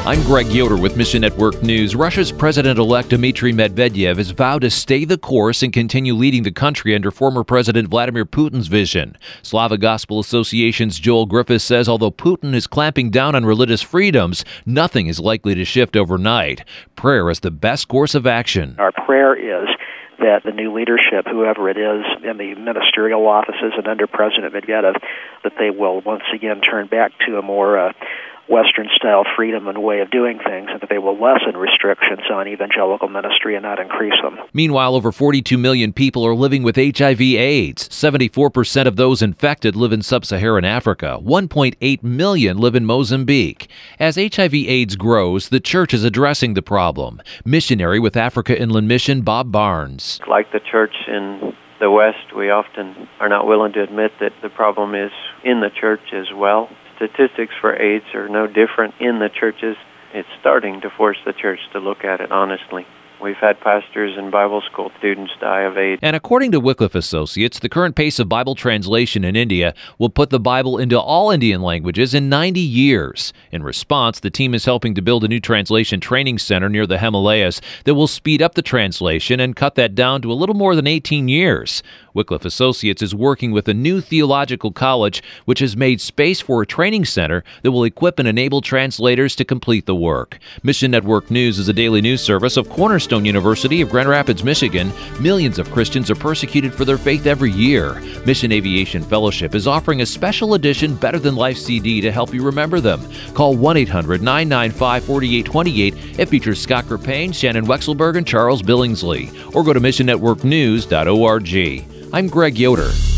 I'm Greg Yoder with Mission Network News. Russia's President-elect Dmitry Medvedev has vowed to stay the course and continue leading the country under former President Vladimir Putin's vision. Slavic Gospel Association's Joel Griffiths says although Putin is clamping down on religious freedoms, nothing is likely to shift overnight. Prayer is the best course of action. Our prayer is that the new leadership, whoever it is in the ministerial offices and under President Medvedev, that they will once again turn back to a more Western-style freedom and way of doing things, and that they will lessen restrictions on evangelical ministry and not increase them. Meanwhile, over 42 million people are living with HIV/AIDS. 74% of those infected live in sub-Saharan Africa. 1.8 million live in Mozambique. As HIV/AIDS grows, the church is addressing the problem. Missionary with Africa Inland Mission, Bob Barnes. Like the church in the West, we often are not willing to admit that the problem is in the church as well. Statistics for AIDS are no different in the churches. It's starting to force the church to look at it honestly. We've had pastors and Bible school students die of AIDS. And according to Wycliffe Associates, the current pace of Bible translation in India will put the Bible into all Indian languages in 90 years. In response, the team is helping to build a new translation training center near the Himalayas that will speed up the translation and cut that down to a little more than 18 years. Wycliffe Associates is working with a new theological college which has made space for a training center that will equip and enable translators to complete the work. Mission Network News is a daily news service of Cornerstone University of Grand Rapids, Michigan. Millions of Christians are persecuted for their faith every year. Mission Aviation Fellowship is offering a special edition Better Than Life CD to help you remember them. Call 1-800-995-4828. It features Scott Kripane, Shannon Wexelberg, and Charles Billingsley. Or go to missionnetworknews.org. I'm Greg Yoder.